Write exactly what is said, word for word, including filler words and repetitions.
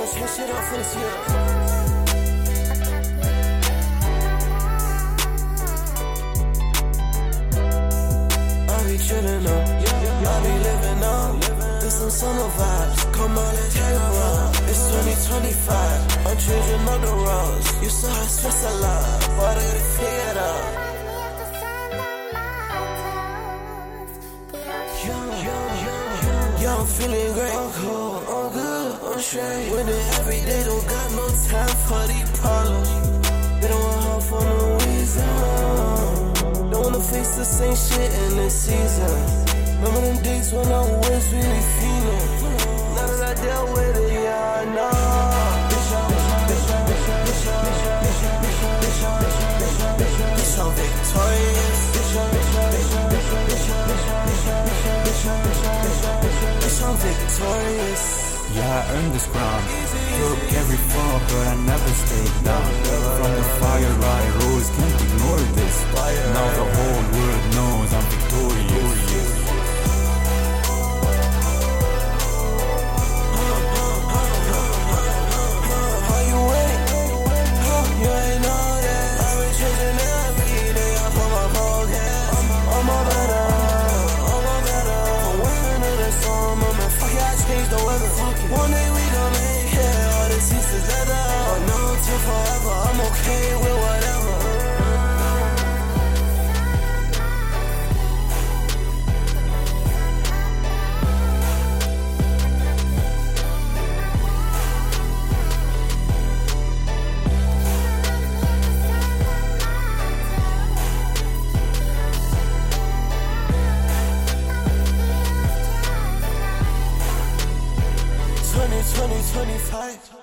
Switch it up for this year. I be chillin' up, I be living up. It's some summer vibes, come on, let's hang around. It's twenty twenty-five, I'm changing up the roads. You saw her stress a lot, but I gotta figure it out. Yeah, I'm feeling great, I'm cool, I'm good, I'm straight. Winning every day, don't got no time for these problems. They don't want help for no reason. Don't wanna face the same shit in this season. Remember them days when I was really feeling. Now that I dealt with it, yeah, I know. Bitch, I'm, bitch, I'm, bitch, I'm, bitch, I'm, bitch, I'm, bitch, I'm, bitch, I'm, bitch, I'm, bitch, I'm, bitch, I'm victorious. Bitch, I'm, bitch, I'm, bitch, I'm, bitch, I'm, bitch, I'm, bitch, I'm, bitch, I'm, bitch, I'm, bitch, I'm, bitch, I'm, bitch, I'm victorious. Yeah, I earned this crown. Took every fall, but I never stayed down. From the fire I rose, can't ignore this. Now the whole world knows I'm victorious. How you wait? You ain't know that. I've been changing every day. I put my focus. I'm all better. I'm all better. I'm wearing to the storm. I'm a fuck yeah, I changed the weather. One day we gon' make it. All this is together. Oh no, till forever. I'm okay with whatever. twenty, twenty, twenty-five